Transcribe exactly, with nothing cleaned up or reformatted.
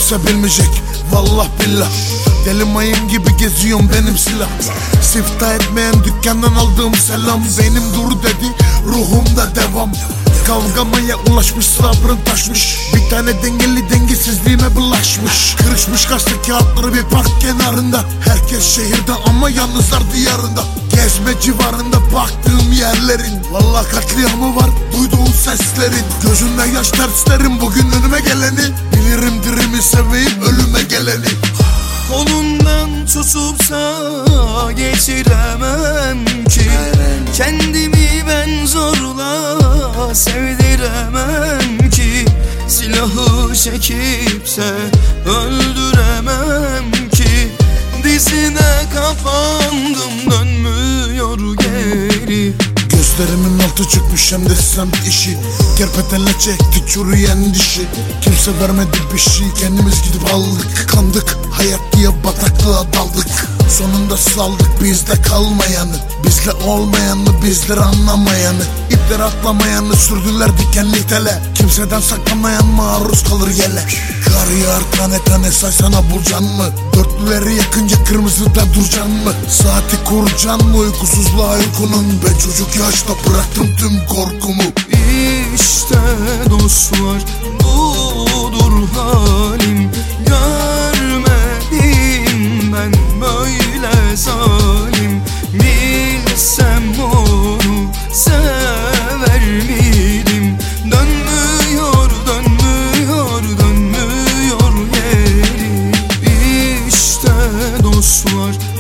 kimse bilmeyecek, vallah billah. Deli mayın gibi geziyorum benim silah. Siftah etmeyen dükkandan aldığım selam. Benim dur dedi, ruhumda devam. Kavgamaya ulaşmış, sabrın taşmış. Bir tane dengeli dengesizliğime bulaşmış. Kırışmış gazete kağıtları bir park kenarında. Herkes şehirde ama yalnızlar diyarında. Gezme civarında baktığım yerlerin, vallahi katliamı var duyduğun seslerin. Gözünde yaş terslerim bugün önüme geleni. Bilirim dirimi seveyim ölüme geleni. Kolundan tutupsa geçiremem ki. Kendimi ben zorla sevdiremem ki. Silahı çekipse öldüremem ki. Dizine kapandım dönmüyor geri. Gözlerimin altı çıkmış hem de semt işi. Kerpetenle çekti çürüyen dişi. Kimse vermedi bir şey, kendimiz gidip aldık. Kandık, hayat diye bataklığa daldık. Sonunda saldık bizde kalmayanı. Bizle olmayanı, bizleri anlamayanı. İpleri atlamayanı sürdüler dikenli tele. Kimseden saklanmayan maruz kalır yele. Kar yağar tane tane saysana bulcan mı? Dörtlüleri yakınca kırmızıda durcan mı? Saati kurcan mı? Uykusuzluğa uykunun. Ben çocuk yaşta bıraktım tüm korkumu. İşte dostlar budur halim. Görmedim ben böyle zalim. Bilsem onu sever miydim? Dönmüyor, dönmüyor, dönmüyor geri. İşte dostlar